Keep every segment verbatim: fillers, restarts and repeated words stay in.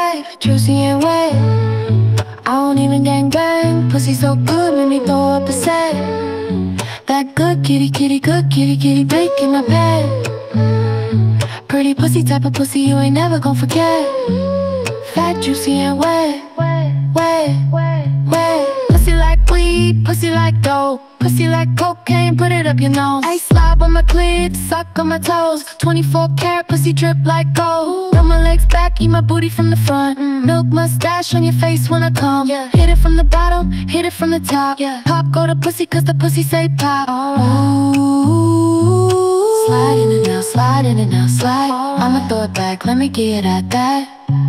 fat, juicy and wet. I don't even gang bang. Pussy so good, make me throw up a set. That good kitty, kitty, good kitty, kitty, baking my bed. Pretty pussy, type of pussy you ain't never gon' forget. Fat, juicy and wet, wet, wet, wet. Pussy like weed, pussy like dope, pussy like cocaine, put it up your nose. I slob on my clit, suck on my toes. Twenty-four karat pussy drip like gold. Rub my legs back, eat my booty from the front. mm. Milk mustache on your face when I come. yeah. Hit it from the bottom, hit it from the top. yeah. Pop go to pussy cause the pussy say pop. Ooh, slide in and out, slide in and out, slide. I'ma throw it back, let me get at that.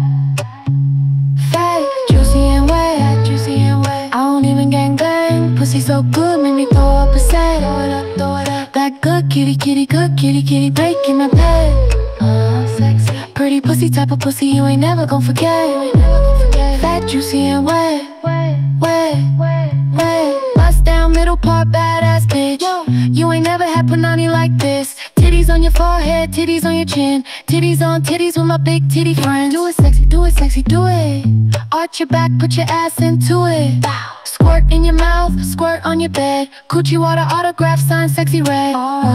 Fat, juicy and wet, juicy and wet. I don't even gang bang. Pussy so good, make me throw up a set. Throw it up, throw it up. That good kitty, kitty, good kitty, kitty, baking my bed. Uh, sexy. Pretty pussy, type of pussy you ain't never gon' forget. You ain't never gon' forget. Fat, juicy and wet, wet, wet, wet, wet. Bust down middle part, badass bitch. Yo. You ain't never had punani like this. Titties on your forehead, titties on your chin. Titties on titties with my big titty friends. Do it sexy, do it sexy, do it. Arch your back, put your ass into it. Squirt in your mouth, squirt on your bed. Coochie water, autograph, sign, sexy red.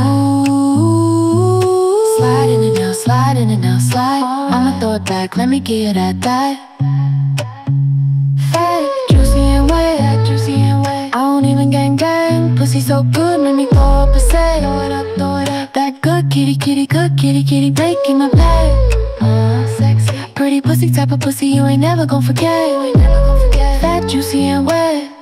Ooh, slide in and out, slide in and out, slide. I'ma throw it back, let me get at that. Fat, juicy and wet, juicy and wet. I don't even gang bang. Pussy so good, make me throw up a set. Throw it up, throw it up. That good kitty, kitty, good kitty, kitty, baking my bed. Uh, sexy. Pretty pussy, type of pussy you ain't never gon' forget. You ain't never gon' forget. Fat, juicy and wet.